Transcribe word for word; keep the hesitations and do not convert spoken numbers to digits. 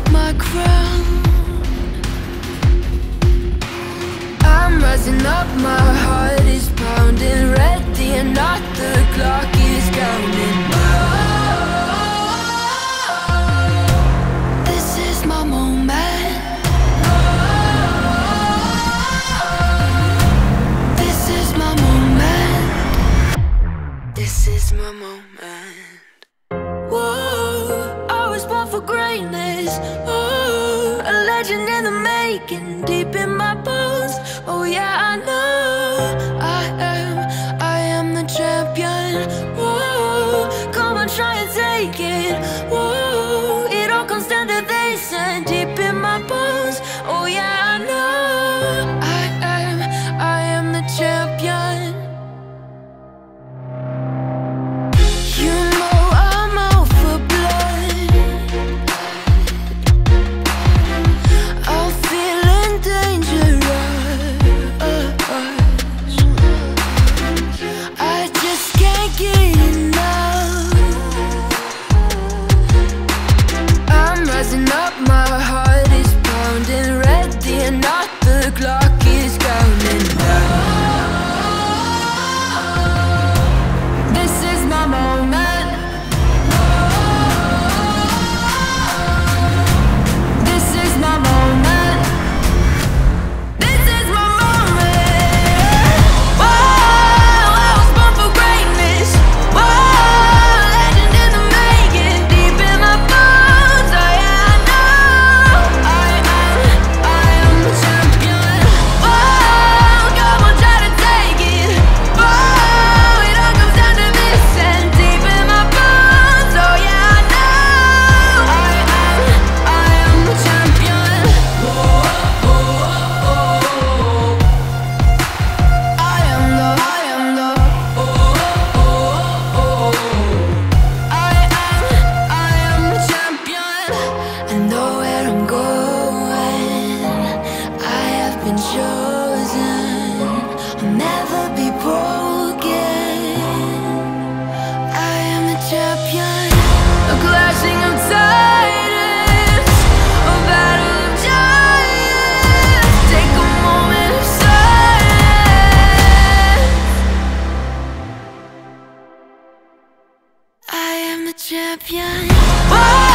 my crown. I'm rising up, my heart is pounding, ready or not, the clock is counting. This is my moment. This is my moment. This is my moment. Whoa, I was born for greatness. Oh, a legend in the making, deep in my bones. Oh yeah, I know I am, I am the champion. Whoa, come on, try and take it. Whoa, it all comes down to this and deep in my bones. Oh yeah, I know I am, I am the champion. You know I'm out for blood. I'm feeling dangerous. I just can't get enough. I'm rising up, my heart is pounding, ready or not, the clock is counting down. This is my moment. This is my moment. This is my moment. Whoa, I was born for greatness. Whoa, legend in the making, deep in my bones. Oh yeah, I know I am, I am the champion. Whoa, come on, try to take it. Whoa, it all comes down to this and deep in my bones. Oh yeah, I know I am, I am the champion. I am the, I am the, I am, I am the champion. I know where I'm going. I have been chosen. I'll never be broken. I am the champion. A clashing of titans, a battle of giants. Take a moment of silence. I am the champion. Whoa!